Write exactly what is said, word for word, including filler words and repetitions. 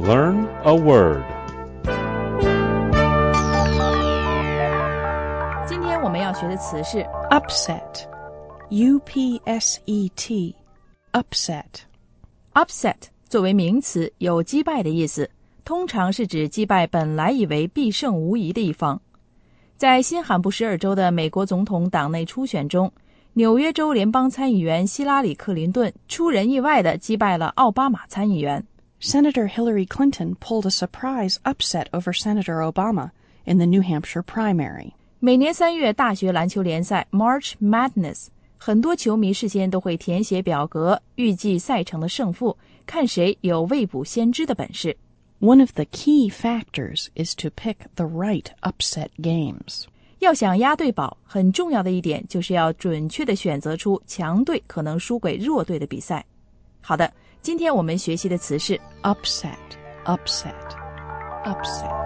Learn a word. 今天我们要学的词是 upset. U P S E T. Upset. upset 作为名词有击败的意思，通常是指击败本来以为必胜无疑的一方。在新罕布什尔州的美国总统党内初选中，纽约州联邦参议员希拉里·克林顿出人意外地击败了奥巴马参议员。 Senator Hillary Clinton pulled a surprise upset over Senator Obama in the New Hampshire primary. 每年三月大学篮球联赛 March Madness， 很多球迷事先都会填写表格，预计赛程的胜负，看谁有未卜先知的本事。 One of the key factors is to pick the right upset games. 要想押对宝，很重要的一点就是要准确地选择出强队可能输给弱队的比赛。好的，今天我们学习的词是 upset, upset, upset.